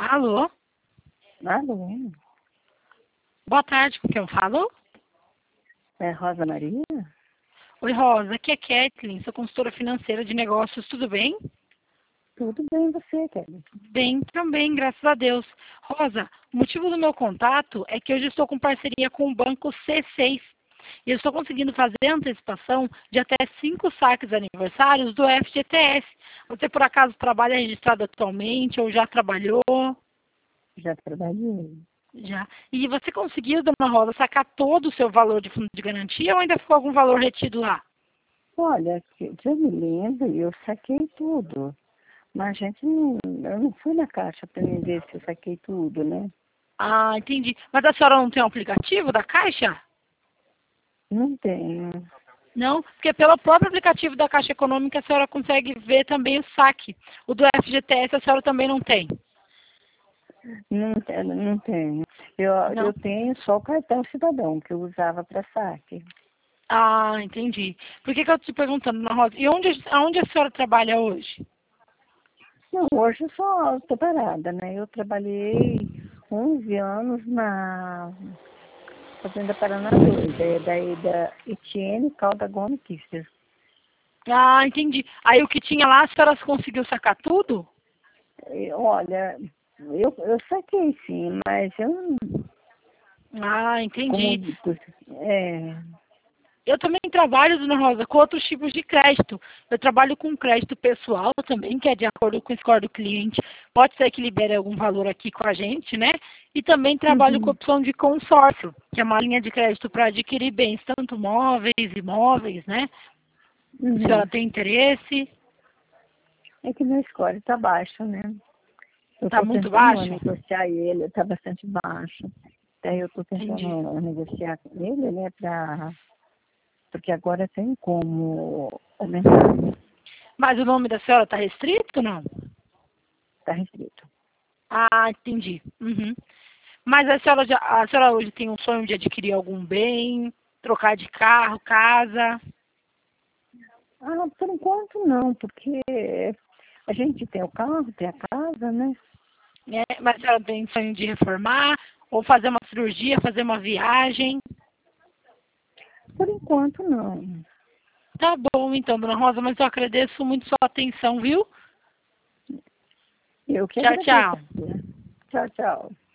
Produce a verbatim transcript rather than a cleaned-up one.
Alô? Alô? Boa tarde, com quem eu falo? É Rosa Maria? Oi, Rosa, aqui é Kathleen, sou consultora financeira de negócios, tudo bem? Tudo bem, você, Kelly? Bem, também, graças a Deus. Rosa, o motivo do meu contato é que hoje estou com parceria com o banco C seis e eu estou conseguindo fazer antecipação de até cinco saques aniversários do F G T S. Você, por acaso, trabalha registrado atualmente ou já trabalhou? Já trabalhei. Já. E você conseguiu, dona Rosa, sacar todo o seu valor de fundo de garantia ou ainda ficou algum valor retido lá? Olha, que- eu me lembro, eu saquei tudo. Mas a gente não, eu não fui na caixa para me ver se eu saquei tudo, né? Ah, entendi. Mas a senhora não tem um aplicativo da Caixa? Não tenho. Não, porque pelo próprio aplicativo da Caixa Econômica a senhora consegue ver também o saque. O do F G T S a senhora também não tem? Não, te- não tenho. Eu, Não? eu tenho só o cartão cidadão que eu usava para saque. Ah, entendi. Por que, que eu estou te perguntando, Dona Rosa? E onde, aonde a senhora trabalha hoje? Não, hoje eu só estou parada, né? Eu trabalhei onze anos na Fazenda Paraná dois, é daí da Etienne Calda Gomes Kisser. Ah, entendi. Aí o que tinha lá, a senhora conseguiu sacar tudo? E, Olha, eu, eu saquei sim, mas eu não, Ah, como, entendi. é, Eu também trabalho, Dona Rosa, com outros tipos de crédito. Eu trabalho com crédito pessoal também, que é de acordo com o score do cliente. Pode ser que libere algum valor aqui com a gente, né? E também trabalho com a uhum, opção de consórcio, que é uma linha de crédito para adquirir bens, tanto móveis, imóveis, né? A uhum. senhora tem interesse? É que meu score está baixo, né? Eu Está estou muito tentando baixo? negociar ele, está bastante baixo. Daí eu estou Entendi. tentando negociar com ele, né, pra, porque agora tem como aumentar, né? Mas o nome da senhora está restrito, não? Está restrito. Ah, entendi. Uhum. Mas a senhora, já, a senhora hoje tem um sonho de adquirir algum bem, trocar de carro, casa? Ah, por enquanto não, porque a gente tem o carro, tem a casa, né? Né? Mas a senhora tem sonho de reformar, ou fazer uma cirurgia, fazer uma viagem? Por enquanto não. Tá bom, então, dona Rosa, mas eu agradeço muito sua atenção, viu? Eu que Tchau, agradeço. tchau. Tchau, tchau.